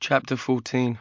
Chapter 14.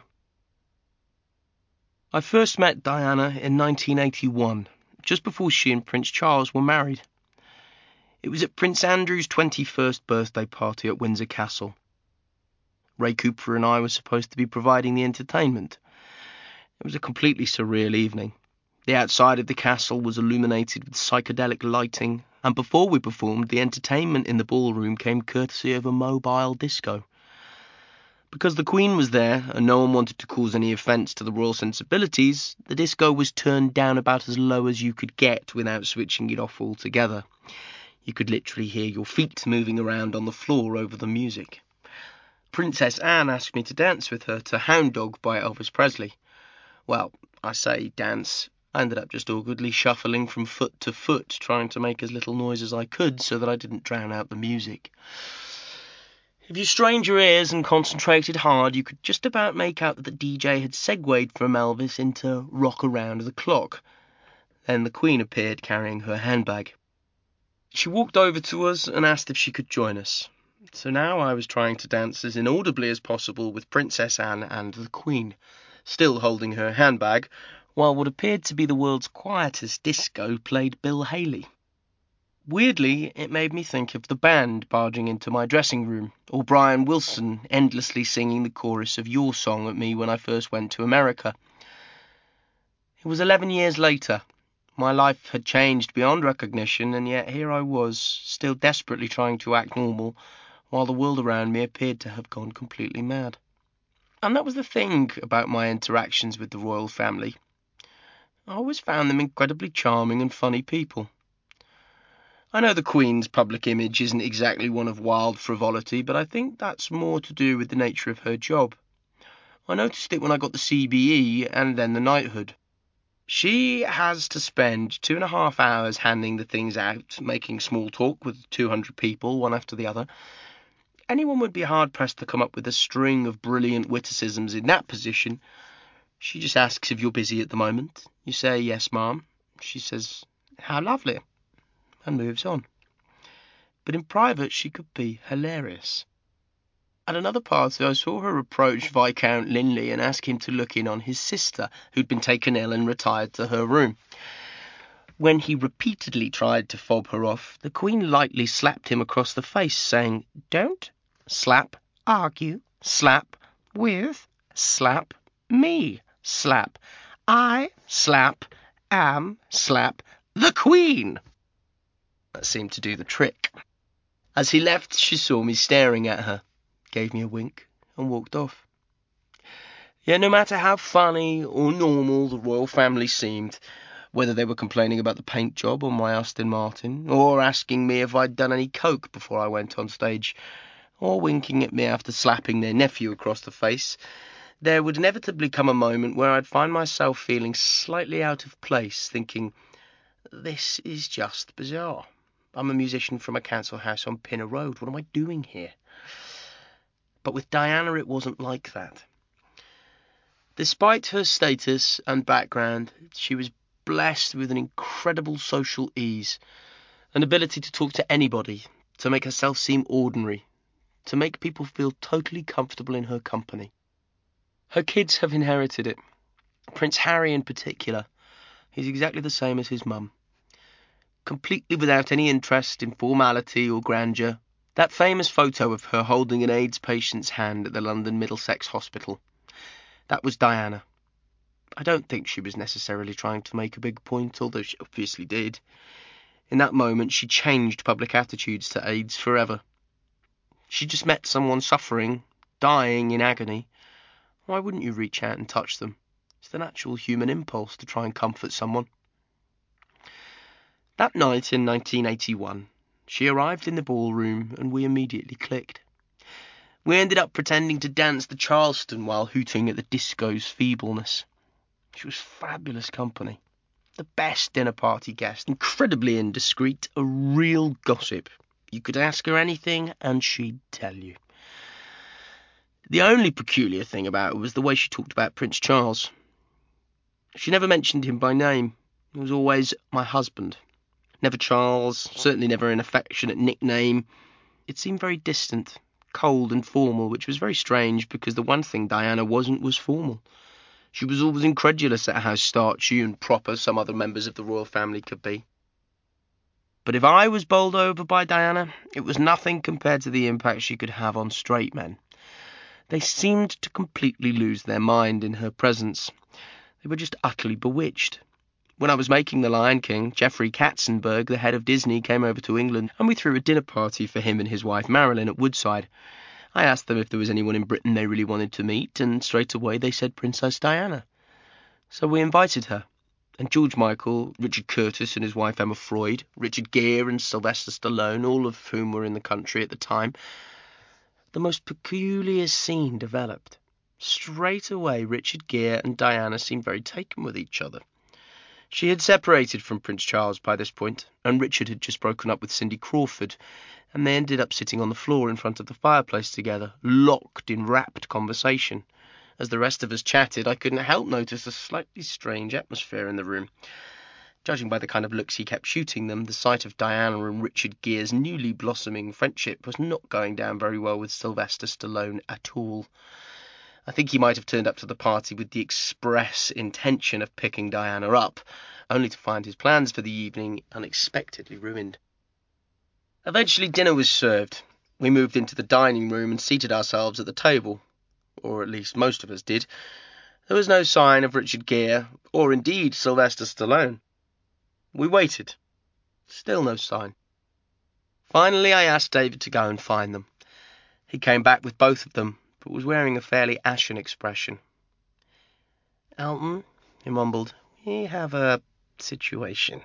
I first met Diana in 1981, just before she and Prince Charles were married. It was at Prince Andrew's 21st birthday party at Windsor Castle. Ray Cooper and I were supposed to be providing the entertainment. It was a completely surreal evening. The outside of the castle was illuminated with psychedelic lighting, and before we performed, the entertainment in the ballroom came courtesy of a mobile disco. Because the Queen was there, and no one wanted to cause any offence to the royal sensibilities, the disco was turned down about as low as you could get without switching it off altogether. You could literally hear your feet moving around on the floor over the music. Princess Anne asked me to dance with her to Hound Dog by Elvis Presley. Well, I say dance. I ended up just awkwardly shuffling from foot to foot, trying to make as little noise as I could so that I didn't drown out the music. If you strained your ears and concentrated hard, you could just about make out that the DJ had segued from Elvis into Rock Around the Clock. Then the Queen appeared carrying her handbag. She walked over to us and asked if she could join us. So now I was trying to dance as inaudibly as possible with Princess Anne and the Queen, still holding her handbag, while what appeared to be the world's quietest disco played Bill Haley. Weirdly, it made me think of the band barging into my dressing room, or Brian Wilson endlessly singing the chorus of Your Song at me when I first went to America. It was 11 years later. My life had changed beyond recognition, and yet here I was, still desperately trying to act normal, while the world around me appeared to have gone completely mad. And that was the thing about my interactions with the royal family. I always found them incredibly charming and funny people. I know the Queen's public image isn't exactly one of wild frivolity, but I think that's more to do with the nature of her job. I noticed it when I got the CBE and then the knighthood. She has to spend 2.5 hours handing the things out, making small talk with 200 people, one after the other. Anyone would be hard-pressed to come up with a string of brilliant witticisms in that position. She just asks if you're busy at the moment. You say, "Yes, ma'am." She says, "How lovely," and moves on. But in private she could be hilarious. At another party I saw her approach Viscount Linley and ask him to look in on his sister, who'd been taken ill and retired to her room. When he repeatedly tried to fob her off, the Queen lightly slapped him across the face, saying, "Don't slap, argue, slap with, slap me, slap. I slap, am, slap the Queen." That seemed to do the trick. As he left, she saw me staring at her, gave me a wink, and walked off. Yet no matter how funny or normal the royal family seemed, whether they were complaining about the paint job on my Aston Martin, or asking me if I'd done any coke before I went on stage, or winking at me after slapping their nephew across the face, there would inevitably come a moment where I'd find myself feeling slightly out of place, thinking, this is just bizarre. I'm a musician from a council house on Pinner Road. What am I doing here? But with Diana it wasn't like that. Despite her status and background, she was blessed with an incredible social ease, an ability to talk to anybody, to make herself seem ordinary, to make people feel totally comfortable in her company. Her kids have inherited it. Prince Harry in particular. He's exactly the same as his mum. Completely without any interest in formality or grandeur. That famous photo of her holding an AIDS patient's hand at the London Middlesex Hospital. That was Diana. I don't think she was necessarily trying to make a big point, although she obviously did. In that moment, she changed public attitudes to AIDS forever. She just met someone suffering, dying in agony. Why wouldn't you reach out and touch them? It's the natural human impulse to try and comfort someone. That night in 1981, she arrived in the ballroom and we immediately clicked. We ended up pretending to dance the Charleston while hooting at the disco's feebleness. She was fabulous company. The best dinner party guest, incredibly indiscreet, a real gossip. You could ask her anything and she'd tell you. The only peculiar thing about her was the way she talked about Prince Charles. She never mentioned him by name. It was always my husband. Never Charles, certainly never an affectionate nickname. It seemed very distant, cold and formal, which was very strange because the one thing Diana wasn't was formal. She was always incredulous at how starchy and proper some other members of the royal family could be. But if I was bowled over by Diana, it was nothing compared to the impact she could have on straight men. They seemed to completely lose their mind in her presence. They were just utterly bewitched. When I was making The Lion King, Jeffrey Katzenberg, the head of Disney, came over to England, and we threw a dinner party for him and his wife Marilyn at Woodside. I asked them if there was anyone in Britain they really wanted to meet, and straight away they said Princess Diana. So we invited her, and George Michael, Richard Curtis and his wife Emma Freud, Richard Gere and Sylvester Stallone, all of whom were in the country at the time. The most peculiar scene developed. Straight away Richard Gere and Diana seemed very taken with each other. She had separated from Prince Charles by this point, and Richard had just broken up with Cindy Crawford, and they ended up sitting on the floor in front of the fireplace together, locked in rapt conversation. As the rest of us chatted, I couldn't help notice a slightly strange atmosphere in the room. Judging by the kind of looks he kept shooting them, the sight of Diana and Richard Gere's newly blossoming friendship was not going down very well with Sylvester Stallone at all. I think he might have turned up to the party with the express intention of picking Diana up, only to find his plans for the evening unexpectedly ruined. Eventually dinner was served. We moved into the dining room and seated ourselves at the table, or at least most of us did. There was no sign of Richard Gere, or indeed Sylvester Stallone. We waited. Still no sign. Finally I asked David to go and find them. He came back with both of them, but was wearing a fairly ashen expression. "Elton," he mumbled, "we have a situation."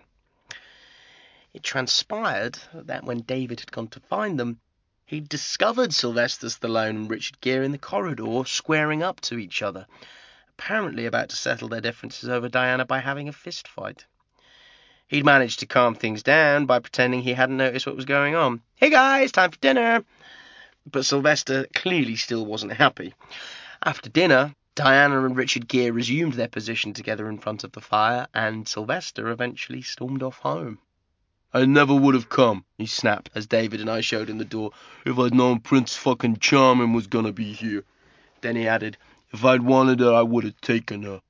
It transpired that when David had gone to find them, he'd discovered Sylvester Stallone and Richard Gere in the corridor, squaring up to each other, apparently about to settle their differences over Diana by having a fist fight. He'd managed to calm things down by pretending he hadn't noticed what was going on. "Hey guys, time for dinner!" But Sylvester clearly still wasn't happy. After dinner, Diana and Richard Gere resumed their position together in front of the fire, and Sylvester eventually stormed off home. "I never would have come," he snapped as David and I showed him the door, "if I'd known Prince fucking Charming was gonna be here." Then he added, "If I'd wanted her, I would have taken her."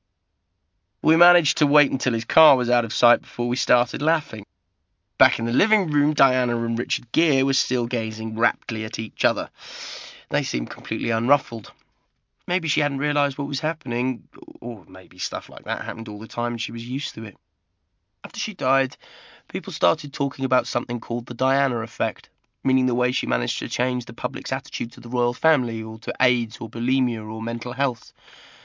We managed to wait until his car was out of sight before we started laughing. Back in the living room, Diana and Richard Gere were still gazing raptly at each other. They seemed completely unruffled. Maybe she hadn't realised what was happening, or maybe stuff like that happened all the time and she was used to it. After she died, people started talking about something called the Diana effect, meaning the way she managed to change the public's attitude to the royal family, or to AIDS, or bulimia, or mental health.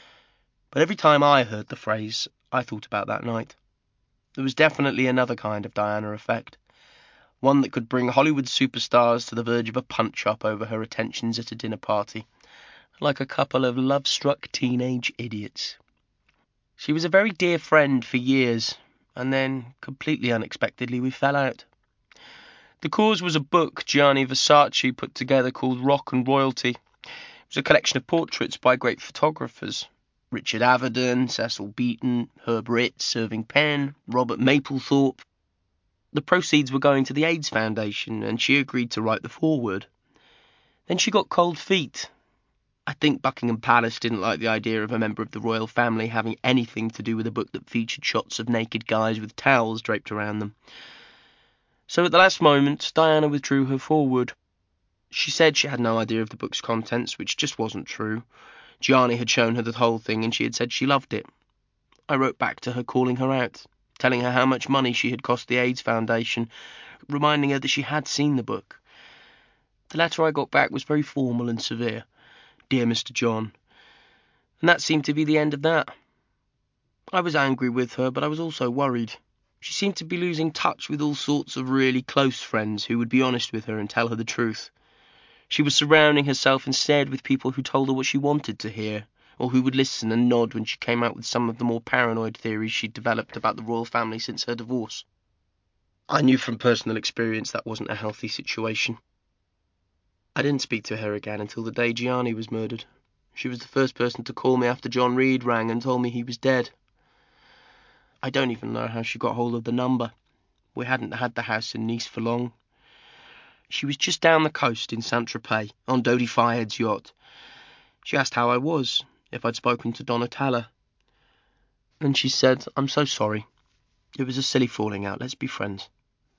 But every time I heard the phrase, I thought about that night. There was definitely another kind of Diana effect, one that could bring Hollywood superstars to the verge of a punch-up over her attentions at a dinner party, like a couple of love-struck teenage idiots. She was a very dear friend for years, and then, completely unexpectedly, we fell out. The cause was a book Gianni Versace put together called Rock and Royalty. It was a collection of portraits by great photographers: Richard Avedon, Cecil Beaton, Herb Ritts, Irving Penn, Robert Mapplethorpe. The proceeds were going to the AIDS Foundation, and she agreed to write the foreword. Then she got cold feet. I think Buckingham Palace didn't like the idea of a member of the royal family having anything to do with a book that featured shots of naked guys with towels draped around them. So at the last moment, Diana withdrew her foreword. She said she had no idea of the book's contents, which just wasn't true. Gianni had shown her the whole thing, and she had said she loved it. I wrote back to her calling her out, telling her how much money she had cost the AIDS Foundation, reminding her that she had seen the book. The letter I got back was very formal and severe. "Dear Mr. John." And that seemed to be the end of that. I was angry with her, but I was also worried. She seemed to be losing touch with all sorts of really close friends who would be honest with her and tell her the truth. She was surrounding herself instead with people who told her what she wanted to hear, or who would listen and nod when she came out with some of the more paranoid theories she'd developed about the royal family since her divorce. I knew from personal experience that wasn't a healthy situation. I didn't speak to her again until the day Gianni was murdered. She was the first person to call me after John Reed rang and told me he was dead. I don't even know how she got hold of the number. We hadn't had the house in Nice for long. She was just down the coast in Saint-Tropez, on Dodi Fayed's yacht. She asked how I was, if I'd spoken to Donatella. Then she said, "I'm so sorry. It was a silly falling out. Let's be friends."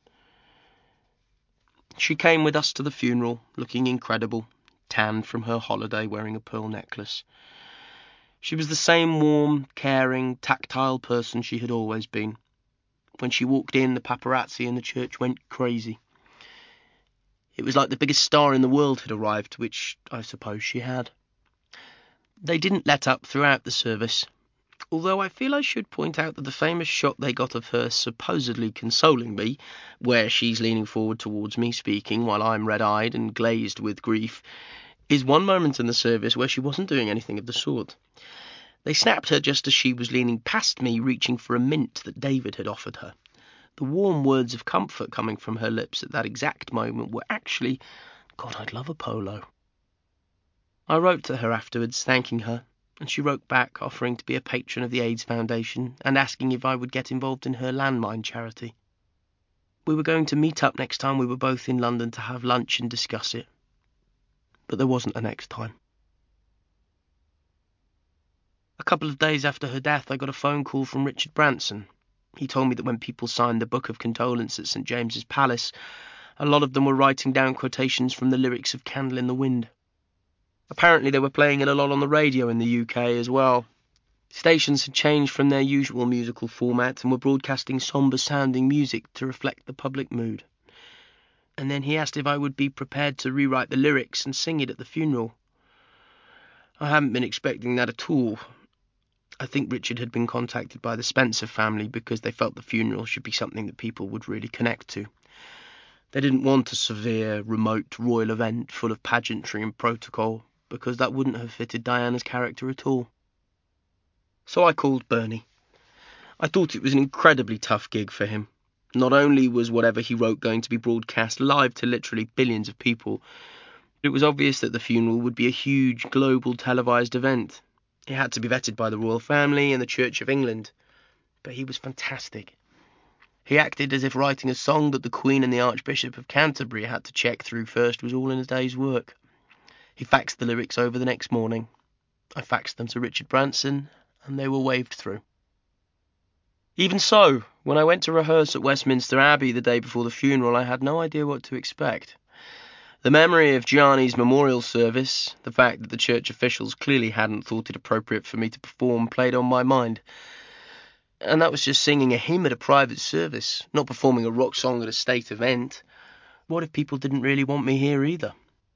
She came with us to the funeral, looking incredible, tanned from her holiday, wearing a pearl necklace. She was the same warm, caring, tactile person she had always been. When she walked in, the paparazzi in the church went crazy. It was like the biggest star in the world had arrived, which I suppose she had. They didn't let up throughout the service, although I feel I should point out that the famous shot they got of her supposedly consoling me, where she's leaning forward towards me speaking while I'm red-eyed and glazed with grief, is one moment in the service where she wasn't doing anything of the sort. They snapped her just as she was leaning past me, reaching for a mint that David had offered her. The warm words of comfort coming from her lips at that exact moment were actually, "God, I'd love a polo." I wrote to her afterwards, thanking her, and she wrote back, offering to be a patron of the AIDS Foundation and asking if I would get involved in her landmine charity. We were going to meet up next time we were both in London to have lunch and discuss it. But there wasn't a next time. A couple of days after her death, I got a phone call from Richard Branson. He told me that when people signed the Book of Condolence at St. James's Palace, a lot of them were writing down quotations from the lyrics of Candle in the Wind. Apparently they were playing it a lot on the radio in the UK as well. Stations had changed from their usual musical format and were broadcasting sombre-sounding music to reflect the public mood. And then he asked if I would be prepared to rewrite the lyrics and sing it at the funeral. I hadn't been expecting that at all. I think Richard had been contacted by the Spencer family because they felt the funeral should be something that people would really connect to. They didn't want a severe, remote royal event full of pageantry and protocol, because that wouldn't have fitted Diana's character at all. So I called Bernie. I thought it was an incredibly tough gig for him. Not only was whatever he wrote going to be broadcast live to literally billions of people, but it was obvious that the funeral would be a huge, global televised event. It had to be vetted by the royal family and the Church of England. But he was fantastic. He acted as if writing a song that the Queen and the Archbishop of Canterbury had to check through first was all in a day's work. He faxed the lyrics over the next morning. I faxed them to Richard Branson, and they were waved through. Even so, when I went to rehearse at Westminster Abbey the day before the funeral, I had no idea what to expect. The memory of Gianni's memorial service, the fact that the church officials clearly hadn't thought it appropriate for me to perform, played on my mind. And that was just singing a hymn at a private service, not performing a rock song at a state event. What if people didn't really want me here either?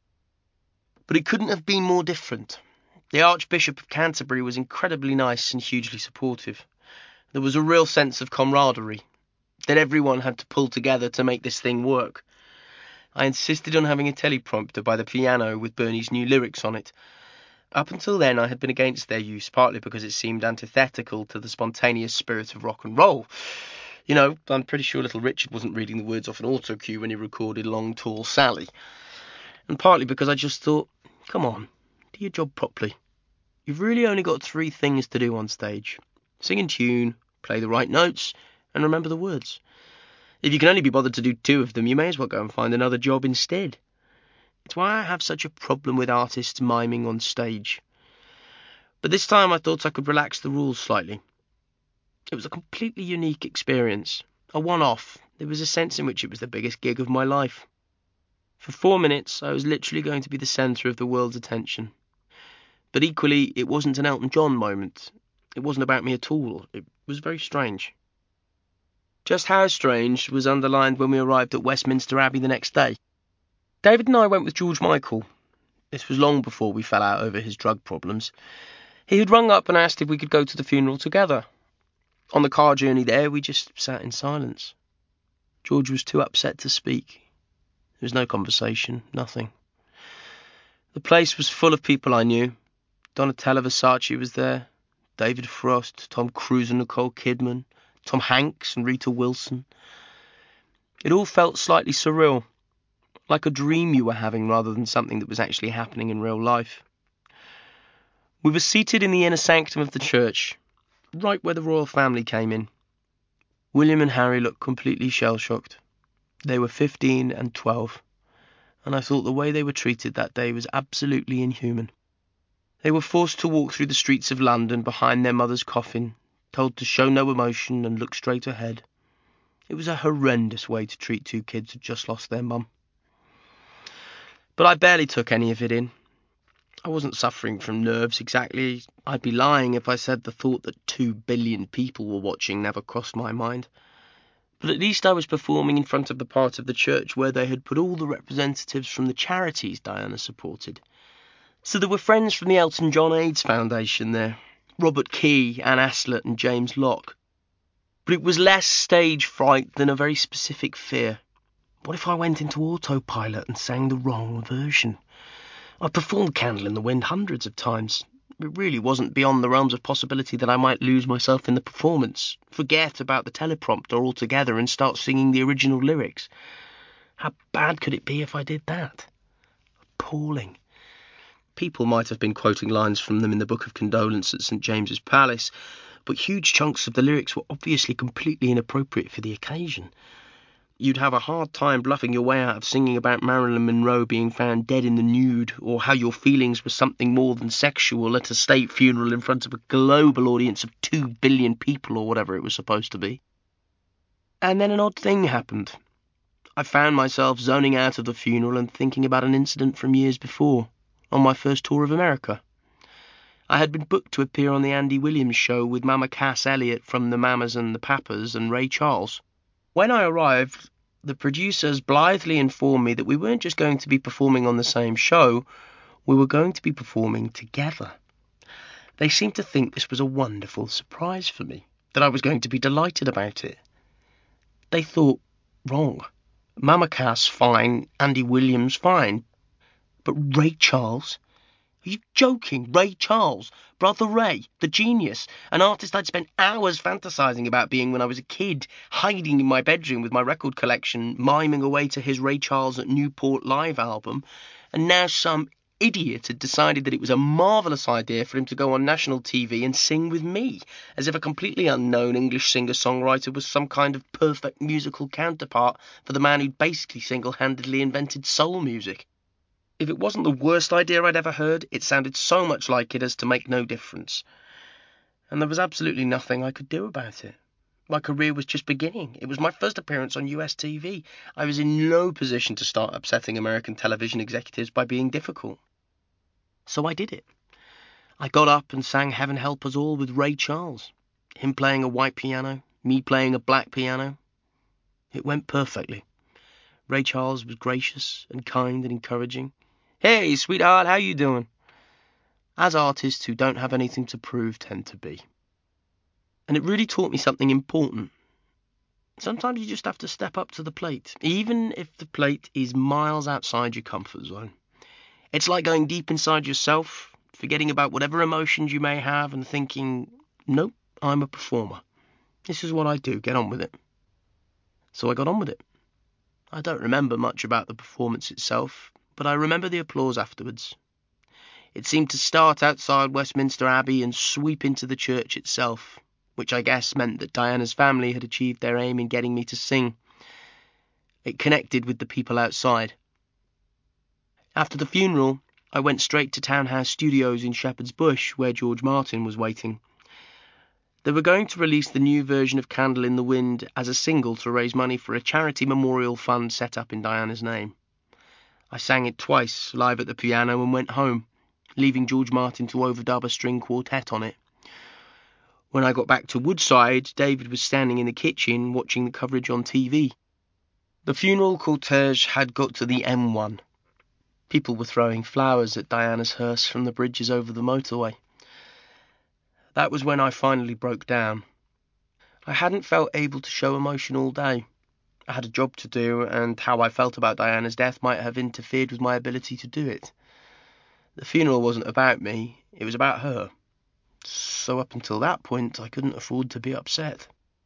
But it couldn't have been more different. The Archbishop of Canterbury was incredibly nice and hugely supportive. There was a real sense of camaraderie, that everyone had to pull together to make this thing work. I insisted on having a teleprompter by the piano with Bernie's new lyrics on it. Up until then, I had been against their use, partly because it seemed antithetical to the spontaneous spirit of rock and roll. You know, I'm pretty sure little Richard wasn't reading the words off an auto-cue when he recorded Long Tall Sally. And partly because I just thought, come on, do your job properly. You've really only got 3 things to do on stage. Sing in tune, play the right notes, and remember the words. If you can only be bothered to do 2 of them, you may as well go and find another job instead. It's why I have such a problem with artists miming on stage. But this time I thought I could relax the rules slightly. It was a completely unique experience, a one-off. There was a sense in which it was the biggest gig of my life. For 4 minutes, I was literally going to be the centre of the world's attention. But equally, it wasn't an Elton John moment. It wasn't about me at all. It was very strange. Just how strange was underlined when we arrived at Westminster Abbey the next day. David and I went with George Michael. This was long before we fell out over his drug problems. He had rung up and asked if we could go to the funeral together. On the car journey there, we just sat in silence. George was too upset to speak. There was no conversation, nothing. The place was full of people I knew. Donatella Versace was there, David Frost, Tom Cruise and Nicole Kidman, Tom Hanks and Rita Wilson. It all felt slightly surreal, like a dream you were having rather than something that was actually happening in real life. We were seated in the inner sanctum of the church, right where the royal family came in. William and Harry looked completely shell-shocked. They were 15 and 12. and I thought the way they were treated that day was absolutely inhuman. They were forced to walk through the streets of London behind their mother's coffin, told to show no emotion and look straight ahead. It was a horrendous way to treat two kids who'd just lost their mum. But I barely took any of it in. I wasn't suffering from nerves exactly. I'd be lying if I said the thought that 2 billion people were watching never crossed my mind. But at least I was performing in front of the part of the church where they had put all the representatives from the charities Diana supported. So there were friends from the Elton John AIDS Foundation there, Robert Key, Anne Aslett and James Locke. But it was less stage fright than a very specific fear. What if I went into autopilot and sang the wrong version? I've performed Candle in the Wind hundreds of times. It really wasn't beyond the realms of possibility that I might lose myself in the performance, forget about the teleprompter altogether and start singing the original lyrics. How bad could it be if I did that? Appalling. People might have been quoting lines from them in the Book of Condolence at St. James's Palace, but huge chunks of the lyrics were obviously completely inappropriate for the occasion. You'd have a hard time bluffing your way out of singing about Marilyn Monroe being found dead in the nude, or how your feelings were something more than sexual at a state funeral in front of a global audience of 2 billion people, or whatever it was supposed to be. And then an odd thing happened. I found myself zoning out of the funeral and thinking about an incident from years before, on my first tour of America. I had been booked to appear on the Andy Williams show with Mama Cass Elliot from the Mamas and the Papas and Ray Charles. When I arrived, the producers blithely informed me that we weren't just going to be performing on the same show, we were going to be performing together. They seemed to think this was a wonderful surprise for me, that I was going to be delighted about it. They thought wrong. Mama Cass, fine. Andy Williams, fine. But Ray Charles? Are you joking? Ray Charles, Brother Ray, the genius, an artist I'd spent hours fantasizing about being when I was a kid, hiding in my bedroom with my record collection, miming away to his Ray Charles at Newport Live album, and now some idiot had decided that it was a marvellous idea for him to go on national TV and sing with me, as if a completely unknown English singer-songwriter was some kind of perfect musical counterpart for the man who'd basically single-handedly invented soul music. If it wasn't the worst idea I'd ever heard, it sounded so much like it as to make no difference. And there was absolutely nothing I could do about it. My career was just beginning. It was my first appearance on US TV. I was in no position to start upsetting American television executives by being difficult. So I did it. I got up and sang Heaven Help Us All with Ray Charles. Him playing a white piano, me playing a black piano. It went perfectly. Ray Charles was gracious and kind and encouraging. Hey, sweetheart, how you doing? As artists who don't have anything to prove tend to be. And it really taught me something important. Sometimes you just have to step up to the plate, even if the plate is miles outside your comfort zone. It's like going deep inside yourself, forgetting about whatever emotions you may have and thinking, nope, I'm a performer. This is what I do, get on with it. So I got on with it. I don't remember much about the performance itself, but I remember the applause afterwards. It seemed to start outside Westminster Abbey and sweep into the church itself, which I guess meant that Diana's family had achieved their aim in getting me to sing. It connected with the people outside. After the funeral, I went straight to Townhouse Studios in Shepherd's Bush, where George Martin was waiting. They were going to release the new version of Candle in the Wind as a single to raise money for a charity memorial fund set up in Diana's name. I sang it twice, live at the piano, and went home, leaving George Martin to overdub a string quartet on it. When I got back to Woodside, David was standing in the kitchen watching the coverage on TV. The funeral cortege had got to the M1. People were throwing flowers at Diana's hearse from the bridges over the motorway. That was when I finally broke down. I hadn't felt able to show emotion all day. I had a job to do, and how I felt about Diana's death might have interfered with my ability to do it. The funeral wasn't about me, it was about her. So up until that point, I couldn't afford to be upset.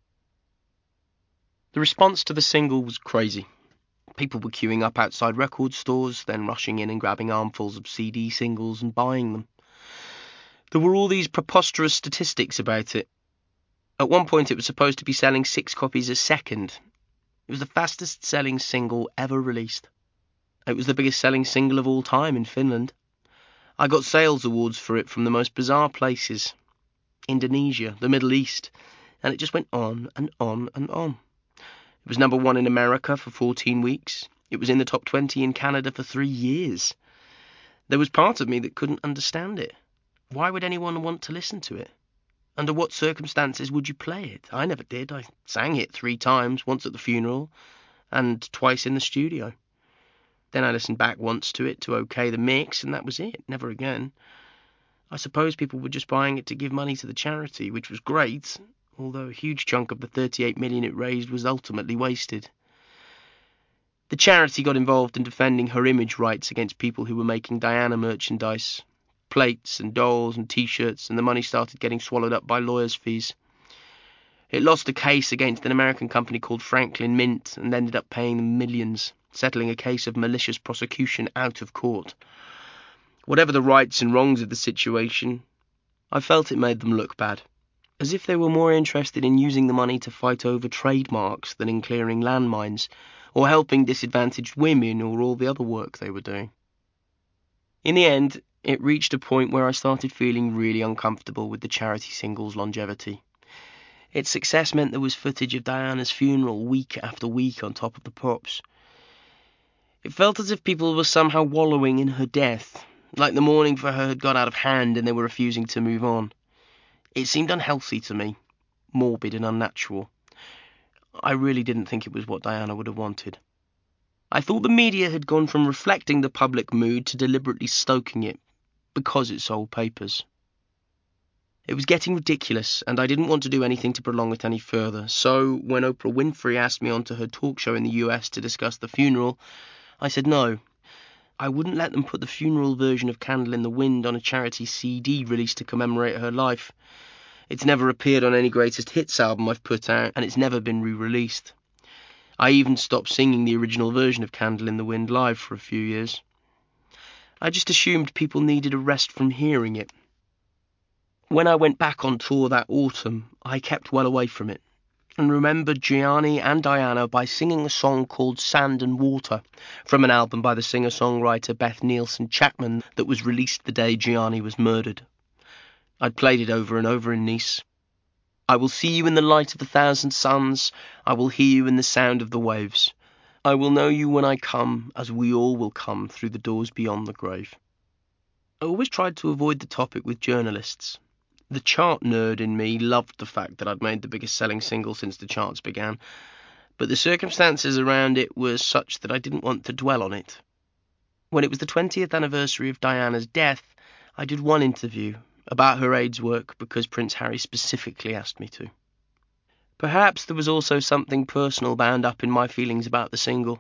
The response to the single was crazy. People were queuing up outside record stores, then rushing in and grabbing armfuls of CD singles and buying them. There were all these preposterous statistics about it. At one point it was supposed to be selling 6 copies a second. It was the fastest selling single ever released. It was the biggest selling single of all time in Finland. I got sales awards for it from the most bizarre places. Indonesia, the Middle East, and it just went on and on and on. It was number 1 in America for 14 weeks. It was in the top 20 in Canada for 3 years. There was part of me that couldn't understand it. Why would anyone want to listen to it? Under what circumstances would you play it? I never did. I sang it 3 times, once at the funeral and twice in the studio. Then I listened back once to it to okay the mix, and that was it. Never again. I suppose people were just buying it to give money to the charity, which was great, although a huge chunk of the 38 million it raised was ultimately wasted. The charity got involved in defending her image rights against people who were making Diana merchandise, plates and dolls and t-shirts, and the money started getting swallowed up by lawyers' fees. It lost a case against an American company called Franklin Mint and ended up paying them millions, settling a case of malicious prosecution out of court. Whatever the rights and wrongs of the situation, I felt it made them look bad, as if they were more interested in using the money to fight over trademarks than in clearing landmines, or helping disadvantaged women, or all the other work they were doing. In the end, it reached a point where I started feeling really uncomfortable with the charity single's longevity. Its success meant there was footage of Diana's funeral week after week on Top of the Pops. It felt as if people were somehow wallowing in her death, like the mourning for her had got out of hand and they were refusing to move on. It seemed unhealthy to me, morbid and unnatural. I really didn't think it was what Diana would have wanted. I thought the media had gone from reflecting the public mood to deliberately stoking it, because it sold papers. It was getting ridiculous, and I didn't want to do anything to prolong it any further, so when Oprah Winfrey asked me onto her talk show in the US to discuss the funeral, I said no. I wouldn't let them put the funeral version of Candle in the Wind on a charity CD released to commemorate her life. It's never appeared on any greatest hits album I've put out, and it's never been re-released. I even stopped singing the original version of Candle in the Wind live for a few years. I just assumed people needed a rest from hearing it. When I went back on tour that autumn, I kept well away from it, and remembered Gianni and Diana by singing a song called Sand and Water, from an album by the singer-songwriter Beth Nielsen Chapman that was released the day Gianni was murdered. I'd played it over and over in Nice. I will see you in the light of 1,000 suns, I will hear you in the sound of the waves. I will know you when I come, as we all will come through the doors beyond the grave. I always tried to avoid the topic with journalists. The chart nerd in me loved the fact that I'd made the biggest selling single since the charts began, but the circumstances around it were such that I didn't want to dwell on it. When it was the 20th anniversary of Diana's death, I did one interview about her AIDS work because Prince Harry specifically asked me to. Perhaps there was also something personal bound up in my feelings about the single.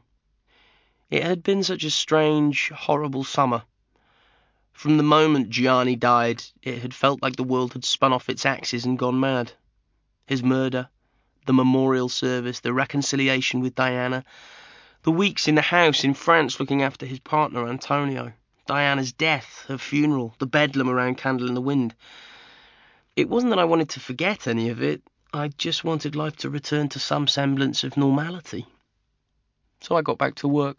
It had been such a strange, horrible summer. From the moment Gianni died, it had felt like the world had spun off its axis and gone mad. His murder, the memorial service, the reconciliation with Diana, the weeks in the house in France looking after his partner Antonio, Diana's death, her funeral, the bedlam around Candle in the Wind. It wasn't that I wanted to forget any of it, I just wanted life to return to some semblance of normality. So I got back to work.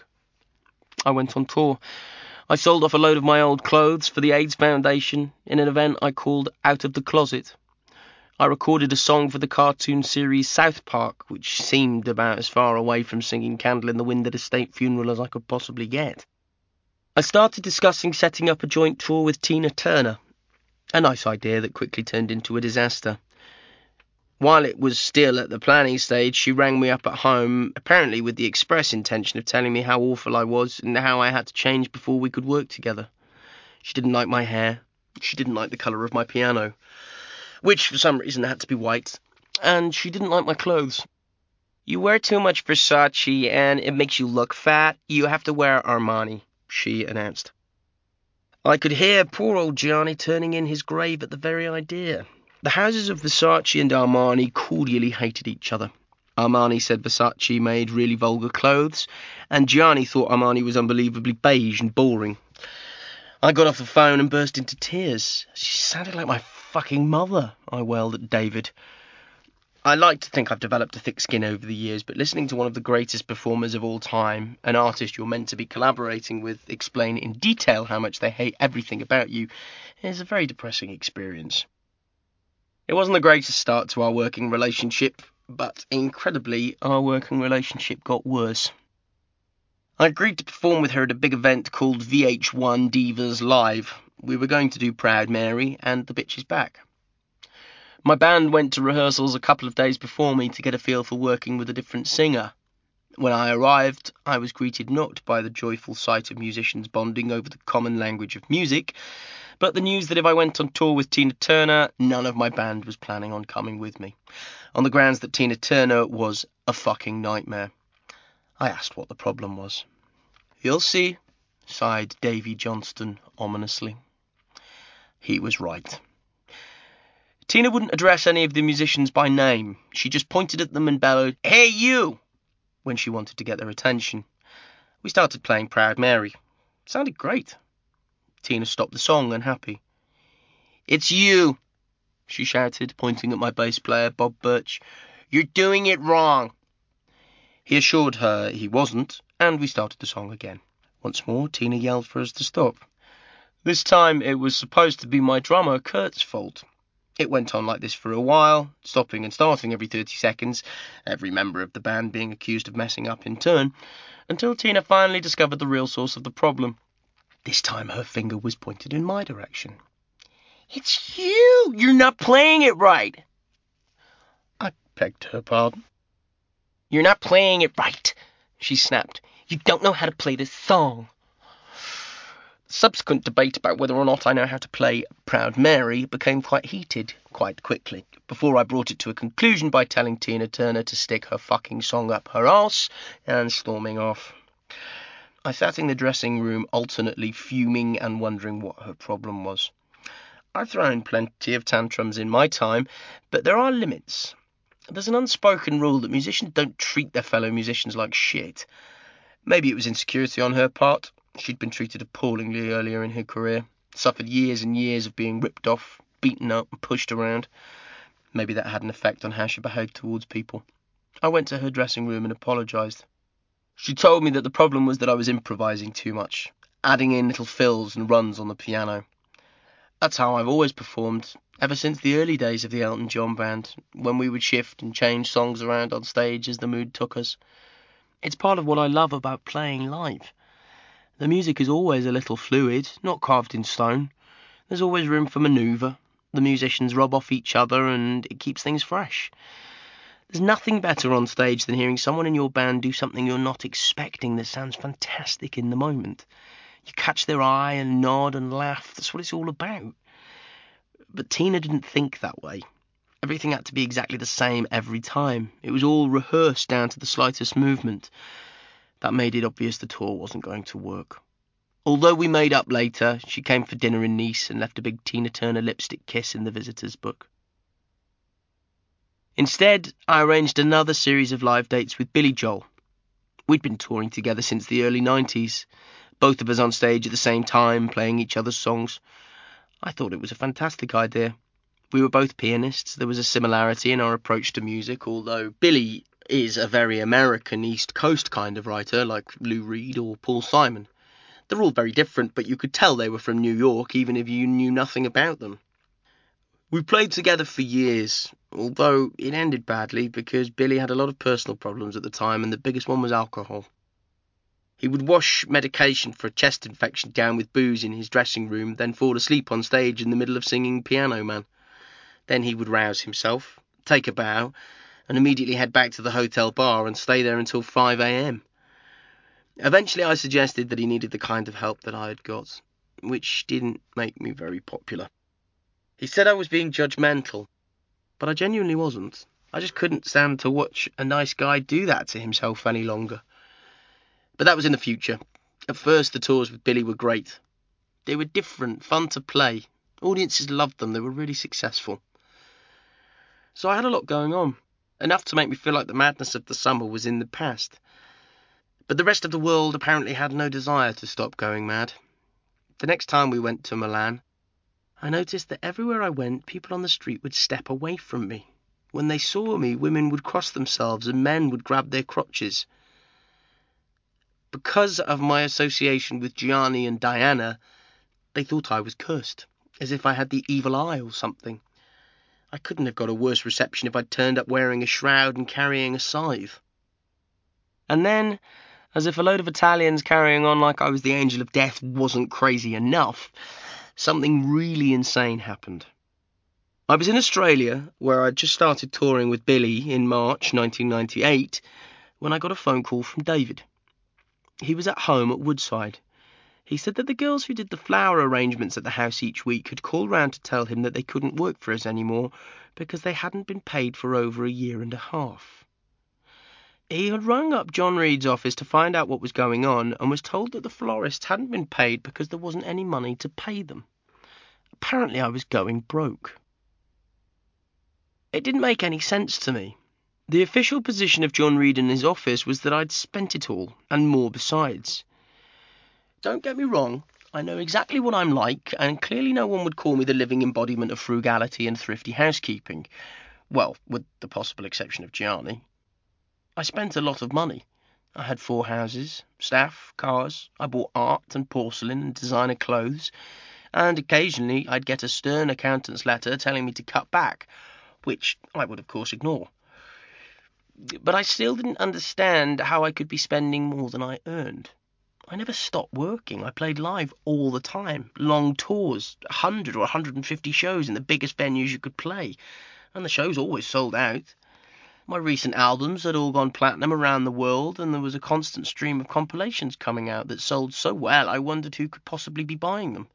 I went on tour. I sold off a load of my old clothes for the AIDS Foundation in an event I called Out of the Closet. I recorded a song for the cartoon series South Park, which seemed about as far away from singing Candle in the Wind at a state funeral as I could possibly get. I started discussing setting up a joint tour with Tina Turner, a nice idea that quickly turned into a disaster. While it was still at the planning stage, she rang me up at home, apparently with the express intention of telling me how awful I was and how I had to change before we could work together. She didn't like my hair, she didn't like the colour of my piano, which for some reason had to be white, and she didn't like my clothes. "You wear too much Versace and it makes you look fat. You have to wear Armani," she announced. I could hear poor old Gianni turning in his grave at the very idea. The houses of Versace and Armani cordially hated each other. Armani said Versace made really vulgar clothes, and Gianni thought Armani was unbelievably beige and boring. I got off the phone and burst into tears. She sounded like my fucking mother, I wailed at David. I like to think I've developed a thick skin over the years, but listening to one of the greatest performers of all time, an artist you're meant to be collaborating with, explain in detail how much they hate everything about you, is a very depressing experience. It wasn't the greatest start to our working relationship, but incredibly, our working relationship got worse. I agreed to perform with her at a big event called VH1 Divas Live. We were going to do Proud Mary and The Bitch Is Back. My band went to rehearsals a couple of days before me to get a feel for working with a different singer. When I arrived, I was greeted not by the joyful sight of musicians bonding over the common language of music, but the news that if I went on tour with Tina Turner, none of my band was planning on coming with me, on the grounds that Tina Turner was a fucking nightmare. I asked what the problem was. "You'll see," sighed Davy Johnston ominously. He was right. Tina wouldn't address any of the musicians by name. She just pointed at them and bellowed, "Hey, you!" when she wanted to get their attention. We started playing Proud Mary. It sounded great. Tina stopped the song, unhappy. "It's you," she shouted, pointing at my bass player, Bob Birch. "You're doing it wrong." He assured her he wasn't, and we started the song again. Once more, Tina yelled for us to stop. This time, it was supposed to be my drummer, Kurt's fault. It went on like this for a while, stopping and starting every 30 seconds, every member of the band being accused of messing up in turn, until Tina finally discovered the real source of the problem. This time her finger was pointed in my direction. "It's you! You're not playing it right!" I begged her pardon. "You're not playing it right," she snapped. "You don't know how to play this song." The subsequent debate about whether or not I know how to play Proud Mary became quite heated quite quickly, before I brought it to a conclusion by telling Tina Turner to stick her fucking song up her arse and storming off. I sat in the dressing room alternately fuming and wondering what her problem was. I've thrown plenty of tantrums in my time, but there are limits. There's an unspoken rule that musicians don't treat their fellow musicians like shit. Maybe it was insecurity on her part. She'd been treated appallingly earlier in her career, suffered years and years of being ripped off, beaten up and pushed around. Maybe that had an effect on how she behaved towards people. I went to her dressing room and apologised. She told me that the problem was that I was improvising too much, adding in little fills and runs on the piano. That's how I've always performed, ever since the early days of the Elton John band, when we would shift and change songs around on stage as the mood took us. It's part of what I love about playing live. The music is always a little fluid, not carved in stone. There's always room for manoeuvre. The musicians rub off each other and it keeps things fresh. There's nothing better on stage than hearing someone in your band do something you're not expecting that sounds fantastic in the moment. You catch their eye and nod and laugh. That's what it's all about. But Tina didn't think that way. Everything had to be exactly the same every time. It was all rehearsed down to the slightest movement. That made it obvious the tour wasn't going to work. Although we made up later, she came for dinner in Nice and left a big Tina Turner lipstick kiss in the visitors' book. Instead, I arranged another series of live dates with Billy Joel. We'd been touring together since the early 90s, both of us on stage at the same time, playing each other's songs. I thought it was a fantastic idea. We were both pianists. There was a similarity in our approach to music, although Billy is a very American East Coast kind of writer, like Lou Reed or Paul Simon. They're all very different, but you could tell they were from New York, even if you knew nothing about them. We played together for years, although it ended badly because Billy had a lot of personal problems at the time, and the biggest one was alcohol. He would wash medication for a chest infection down with booze in his dressing room, then fall asleep on stage in the middle of singing Piano Man. Then he would rouse himself, take a bow, and immediately head back to the hotel bar and stay there until 5 a.m. Eventually I suggested that he needed the kind of help that I had got, which didn't make me very popular. He said I was being judgmental, but I genuinely wasn't. I just couldn't stand to watch a nice guy do that to himself any longer. But that was in the future. At first, the tours with Billy were great. They were different, fun to play. Audiences loved them. They were really successful. So I had a lot going on, enough to make me feel like the madness of the summer was in the past. But the rest of the world apparently had no desire to stop going mad. The next time we went to Milan, I noticed that everywhere I went, people on the street would step away from me. When they saw me, women would cross themselves and men would grab their crotches. Because of my association with Gianni and Diana, they thought I was cursed, as if I had the evil eye or something. I couldn't have got a worse reception if I'd turned up wearing a shroud and carrying a scythe. And then, as if a load of Italians carrying on like I was the angel of death wasn't crazy enough, something really insane happened. I was in Australia, where I'd just started touring with Billy in March 1998, when I got a phone call from David. He was at home at Woodside. He said that the girls who did the flower arrangements at the house each week had called round to tell him that they couldn't work for us anymore because they hadn't been paid for over a year and a half. He had rung up John Reed's office to find out what was going on and was told that the florists hadn't been paid because there wasn't any money to pay them. Apparently I was going broke. It didn't make any sense to me. The official position of John Reed in his office was that I'd spent it all, and more besides. Don't get me wrong, I know exactly what I'm like, and clearly no one would call me the living embodiment of frugality and thrifty housekeeping. Well, with the possible exception of Gianni. I spent a lot of money. I had 4 houses, staff, cars, I bought art and porcelain and designer clothes, and occasionally I'd get a stern accountant's letter telling me to cut back, which I would of course ignore. But I still didn't understand how I could be spending more than I earned. I never stopped working. I played live all the time, long tours, 100 or 150 shows in the biggest venues you could play, and the shows always sold out. My recent albums had all gone platinum around the world, and there was a constant stream of compilations coming out that sold so well I wondered who could possibly be buying them.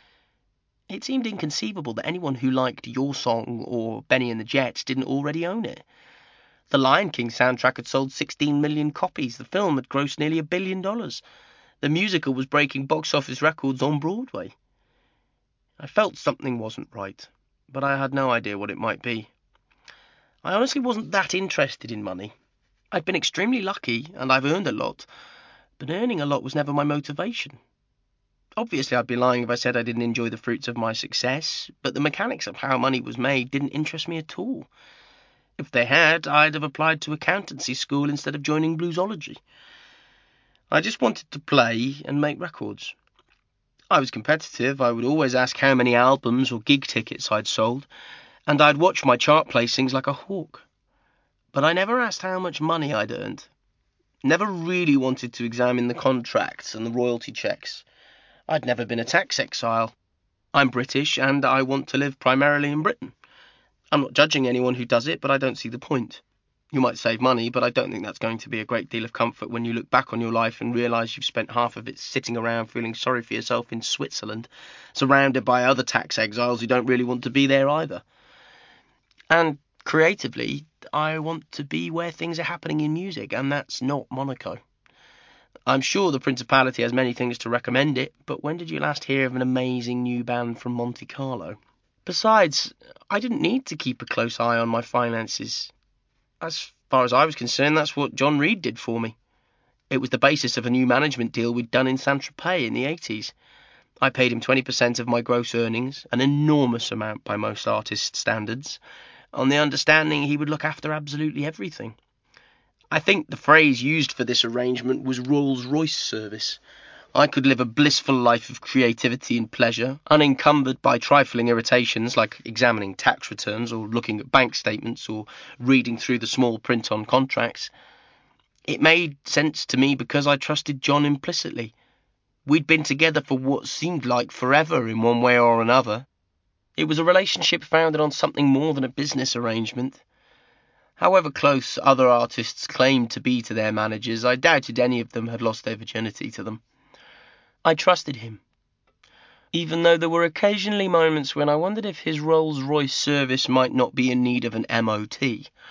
It seemed inconceivable that anyone who liked Your Song or Benny and the Jets didn't already own it. The Lion King soundtrack had sold 16 million copies. The film had grossed nearly $1 billion. The musical was breaking box office records on Broadway. I felt something wasn't right, but I had no idea what it might be. I honestly wasn't that interested in money. I'd been extremely lucky, and I've earned a lot, but earning a lot was never my motivation. Obviously, I'd be lying if I said I didn't enjoy the fruits of my success, but the mechanics of how money was made didn't interest me at all. If they had, I'd have applied to accountancy school instead of joining bluesology. I just wanted to play and make records. I was competitive. I would always ask how many albums or gig tickets I'd sold, and I'd watch my chart placings like a hawk. But I never asked how much money I'd earned. Never really wanted to examine the contracts and the royalty checks. I'd never been a tax exile. I'm British, and I want to live primarily in Britain. I'm not judging anyone who does it, but I don't see the point. You might save money, but I don't think that's going to be a great deal of comfort when you look back on your life and realise you've spent half of it sitting around feeling sorry for yourself in Switzerland, surrounded by other tax exiles who don't really want to be there either. And creatively, I want to be where things are happening in music, and that's not Monaco. I'm sure the Principality has many things to recommend it, but when did you last hear of an amazing new band from Monte Carlo? Besides, I didn't need to keep a close eye on my finances. As far as I was concerned, that's what John Reed did for me. It was the basis of a new management deal we'd done in Saint-Tropez in the 80s. I paid him 20% of my gross earnings, an enormous amount by most artists' standards, on the understanding he would look after absolutely everything. I think the phrase used for this arrangement was Rolls-Royce service. I could live a blissful life of creativity and pleasure, unencumbered by trifling irritations like examining tax returns or looking at bank statements or reading through the small print on contracts. It made sense to me because I trusted John implicitly. We'd been together for what seemed like forever in one way or another. It was a relationship founded on something more than a business arrangement. However close other artists claimed to be to their managers, I doubted any of them had lost their virginity to them. I trusted him, even though there were occasionally moments when I wondered if his Rolls-Royce service might not be in need of an MOT.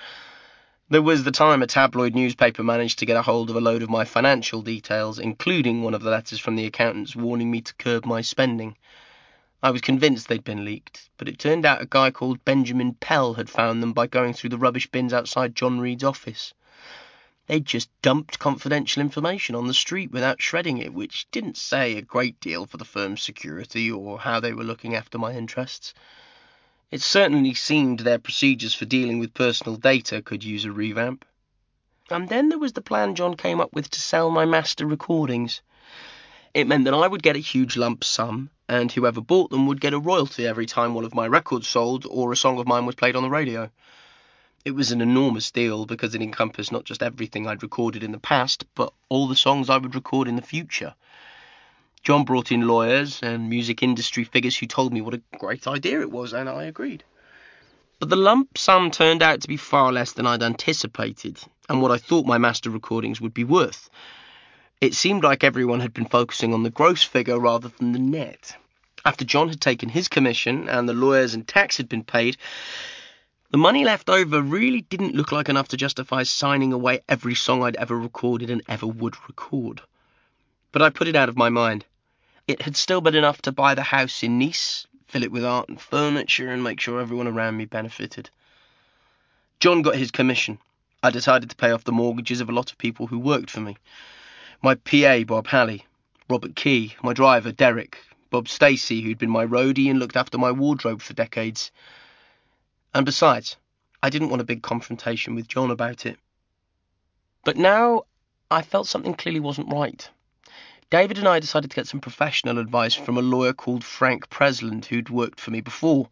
There was the time a tabloid newspaper managed to get a hold of a load of my financial details, including one of the letters from the accountants warning me to curb my spending. I was convinced they'd been leaked, but it turned out a guy called Benjamin Pell had found them by going through the rubbish bins outside John Reed's office. They'd just dumped confidential information on the street without shredding it, which didn't say a great deal for the firm's security or how they were looking after my interests. It certainly seemed their procedures for dealing with personal data could use a revamp. And then there was the plan John came up with to sell my master recordings. It meant that I would get a huge lump sum, and whoever bought them would get a royalty every time one of my records sold or a song of mine was played on the radio. It was an enormous deal because it encompassed not just everything I'd recorded in the past, but all the songs I would record in the future. John brought in lawyers and music industry figures who told me what a great idea it was, and I agreed. But the lump sum turned out to be far less than I'd anticipated, and what I thought my master recordings would be worth. It seemed like everyone had been focusing on the gross figure rather than the net. After John had taken his commission and the lawyers and tax had been paid, the money left over really didn't look like enough to justify signing away every song I'd ever recorded and ever would record. But I put it out of my mind. It had still been enough to buy the house in Nice, fill it with art and furniture, and make sure everyone around me benefited. John got his commission. I decided to pay off the mortgages of a lot of people who worked for me. My PA, Bob Halley, Robert Key, my driver, Derek, Bob Stacey, who'd been my roadie and looked after my wardrobe for decades. And besides, I didn't want a big confrontation with John about it. But now I felt something clearly wasn't right. David and I decided to get some professional advice from a lawyer called Frank Presland, who'd worked for me before.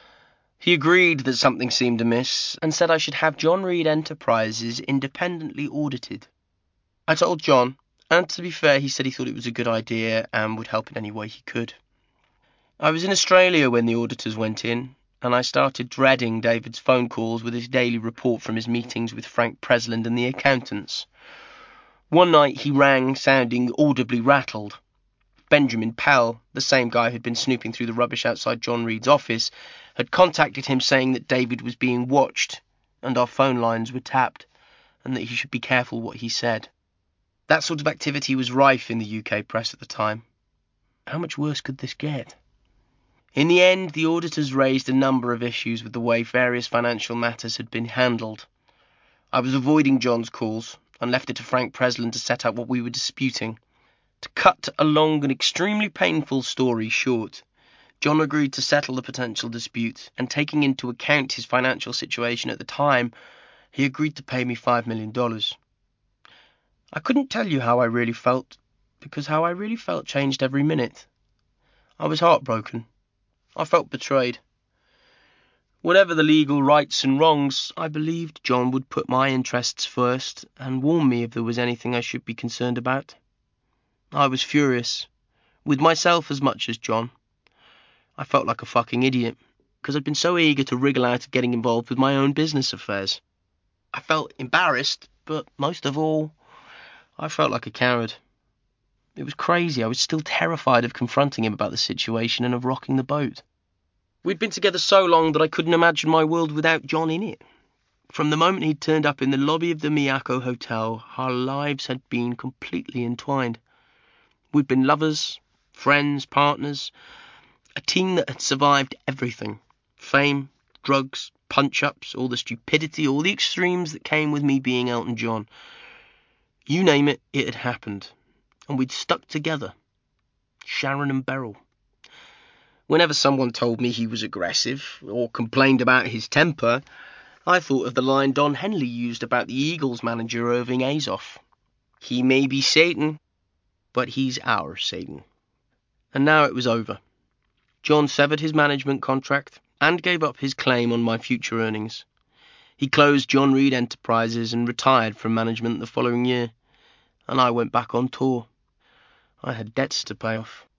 He agreed that something seemed amiss and said I should have John Reed Enterprises independently audited. I told John, and to be fair, he said he thought it was a good idea and would help in any way he could. I was in Australia when the auditors went in, and I started dreading David's phone calls with his daily report from his meetings with Frank Presland and the accountants. One night he rang, sounding audibly rattled. Benjamin Pell, the same guy who'd been snooping through the rubbish outside John Reed's office, had contacted him saying that David was being watched and our phone lines were tapped, and that he should be careful what he said. That sort of activity was rife in the UK press at the time. How much worse could this get? In the end, the auditors raised a number of issues with the way various financial matters had been handled. I was avoiding John's calls and left it to Frank Presland to set out what we were disputing. To cut a long and extremely painful story short, John agreed to settle the potential dispute, and taking into account his financial situation at the time, he agreed to pay me $5 million. I couldn't tell you how I really felt, because how I really felt changed every minute. I was heartbroken. I felt betrayed. Whatever the legal rights and wrongs, I believed John would put my interests first and warn me if there was anything I should be concerned about. I was furious, with myself as much as John. I felt like a fucking idiot, because I'd been so eager to wriggle out of getting involved with my own business affairs. I felt embarrassed, but most of all, I felt like a coward. It was crazy. I was still terrified of confronting him about the situation and of rocking the boat. We'd been together so long that I couldn't imagine my world without John in it. From the moment he'd turned up in the lobby of the Miyako Hotel, our lives had been completely entwined. We'd been lovers, friends, partners, a team that had survived everything. Fame, drugs, punch-ups, all the stupidity, all the extremes that came with me being Elton John. You name it, it had happened. And we'd stuck together. Sharon and Beryl. Whenever someone told me he was aggressive, or complained about his temper, I thought of the line Don Henley used about the Eagles manager Irving Azoff. He may be Satan, but he's our Satan. And now it was over. John severed his management contract and gave up his claim on my future earnings. He closed John Reed Enterprises and retired from management the following year, and I went back on tour. I had debts to pay off.